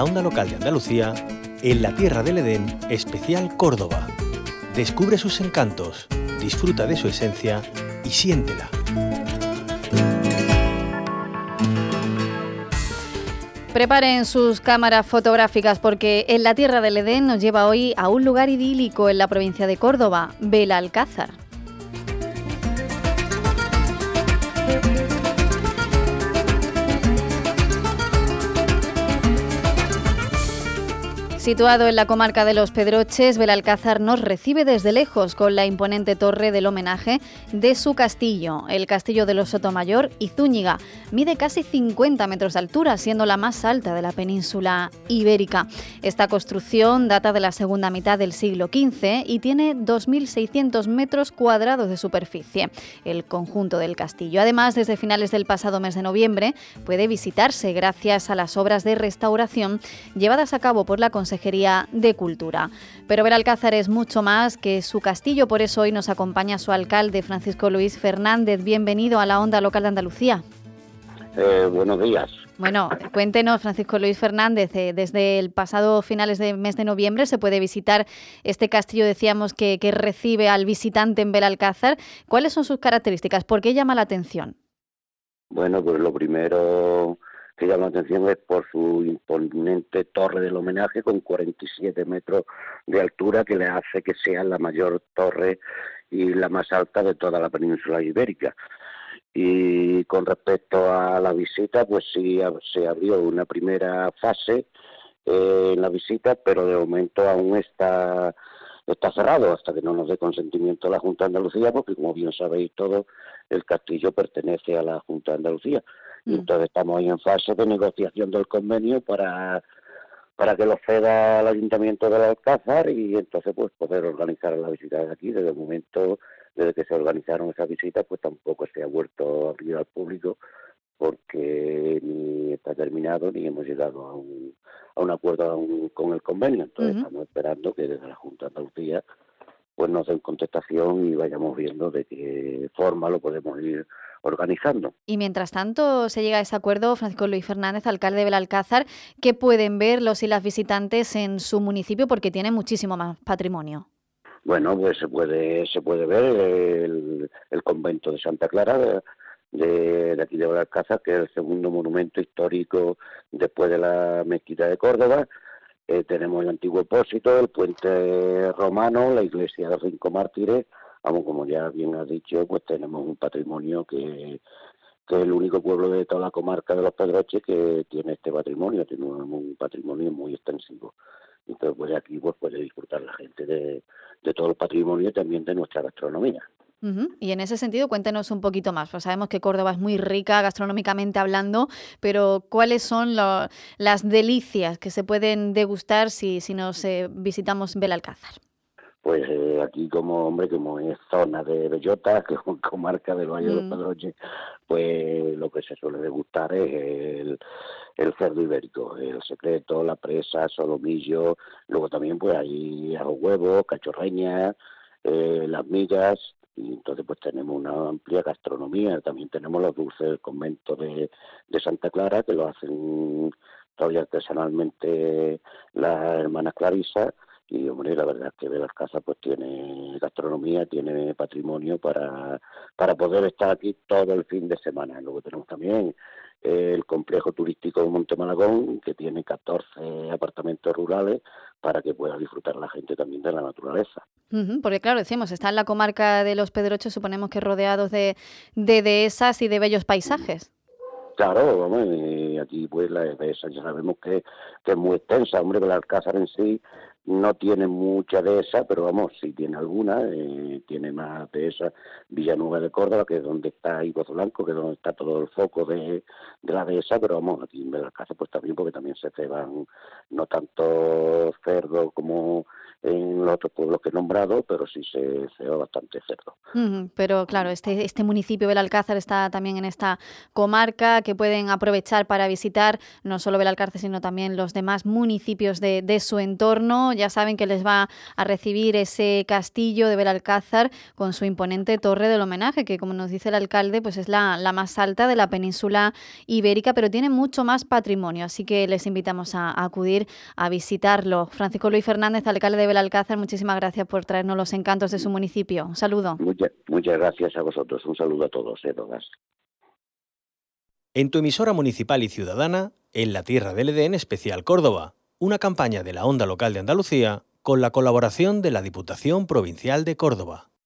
la onda local de Andalucía, en la Tierra del Edén, especial Córdoba. Descubre sus encantos, disfruta de su esencia y siéntela. Preparen sus cámaras fotográficas porque En la Tierra del Edén nos lleva hoy a un lugar idílico en la provincia de Córdoba, Belalcázar. Situado en la comarca de Los Pedroches, Belalcázar nos recibe desde lejos con la imponente torre del homenaje de su castillo, el castillo de los Sotomayor y Zúñiga. Mide casi 50 metros de altura, siendo la más alta de la península ibérica. Esta construcción data de la segunda mitad del siglo XV y tiene 2.600 metros cuadrados de superficie, el conjunto del castillo. Además, desde finales del pasado mes de noviembre, puede visitarse gracias a las obras de restauración llevadas a cabo por la Consejería de Cultura. Pero Belalcázar es mucho más que su castillo, por eso hoy nos acompaña su alcalde, Francisco Luis Fernández. Bienvenido a la onda local de Andalucía. Buenos días. Bueno, cuéntenos, Francisco Luis Fernández, desde el pasado finales de mes de noviembre se puede visitar este castillo, decíamos, que recibe al visitante en Belalcázar. ¿Cuáles son sus características? ¿Por qué llama la atención? Bueno, pues lo primero que llama la atención es por su imponente torre del homenaje con 47 metros de altura, que le hace que sea la mayor torre y la más alta de toda la península ibérica. Y con respecto a la visita, pues sí se abrió una primera fase en la visita, pero de momento aún está cerrado hasta que no nos dé consentimiento la Junta de Andalucía, porque como bien sabéis todos, el castillo pertenece a la Junta de Andalucía. Y entonces estamos ahí en fase de negociación del convenio para que lo ceda al Ayuntamiento de Belalcázar y entonces pues poder organizar la visita de aquí. Desde el momento, desde que se organizaron esas visitas, pues tampoco se ha vuelto a abrir al público porque ni está terminado ni hemos llegado a un acuerdo aún con el convenio. Entonces estamos esperando que desde la Junta de Andalucía pues nos den contestación y vayamos viendo de qué forma lo podemos ir organizando. Y mientras tanto se llega a ese acuerdo, Francisco Luis Fernández, alcalde de Belalcázar, ¿qué pueden ver los y las visitantes en su municipio? Porque tiene muchísimo más patrimonio. Bueno, pues se puede ver el convento de Santa Clara de aquí de Belalcázar, que es el segundo monumento histórico después de la mezquita de Córdoba. Tenemos el antiguo Pósito, el puente romano, la iglesia de los 5 mártires. Vamos, como ya bien has dicho, pues tenemos un patrimonio que es el único pueblo de toda la comarca de Los Pedroches que tiene este patrimonio, tiene un patrimonio muy extensivo. Entonces, pues aquí pues puede disfrutar la gente de todo el patrimonio y también de nuestra gastronomía. Y en ese sentido, cuéntenos un poquito más. Pues sabemos que Córdoba es muy rica gastronómicamente hablando, pero ¿cuáles son las delicias que se pueden degustar si nos visitamos Belalcázar? Pues aquí como es zona de bellota, que es comarca del Valle de los Pedroches, pues lo que se suele degustar es el cerdo ibérico, el secreto, la presa, solomillo, luego también pues hay arroz huevo, cachorreñas, las migas, y entonces pues tenemos una amplia gastronomía. También tenemos los dulces del convento de Santa Clara, que lo hacen todavía artesanalmente las hermanas Clarisa. Y, hombre, la verdad es que Belalcázar pues tiene gastronomía, tiene patrimonio para poder estar aquí todo el fin de semana. Luego tenemos también el complejo turístico de Monte Malagón, que tiene 14 apartamentos rurales para que pueda disfrutar la gente también de la naturaleza. Porque claro, decimos, está en la comarca de Los Pedroches, suponemos que rodeados de dehesas y de bellos paisajes. Claro, vamos, aquí pues la dehesa ya sabemos que es muy extensa. Hombre, Belalcázar en sí no tiene mucha dehesa, pero vamos, sí tiene alguna, tiene más dehesa Villanueva de Córdoba, que es donde está Pozo Blanco, que es donde está todo el foco de la dehesa, pero vamos, aquí en Belalcázar pues también, porque también se ceban no tanto cerdo como en los otros pueblos que he nombrado, pero sí se ceba bastante cerdo. Pero claro, este municipio Belalcázar está también en esta comarca que pueden aprovechar para visitar no solo Belalcázar, sino también los demás municipios de su entorno turismo. Ya saben que les va a recibir ese castillo de Belalcázar con su imponente torre del homenaje, que como nos dice el alcalde, pues es la más alta de la península ibérica, pero tiene mucho más patrimonio, así que les invitamos a acudir a visitarlo. Francisco Luis Fernández, alcalde de Belalcázar, muchísimas gracias por traernos los encantos de su municipio. Un saludo. Muchas gracias a vosotros. Un saludo a todos y todas. En tu emisora municipal y ciudadana, En la Tierra del Edén Especial Córdoba, una campaña de la Onda Local de Andalucía con la colaboración de la Diputación Provincial de Córdoba.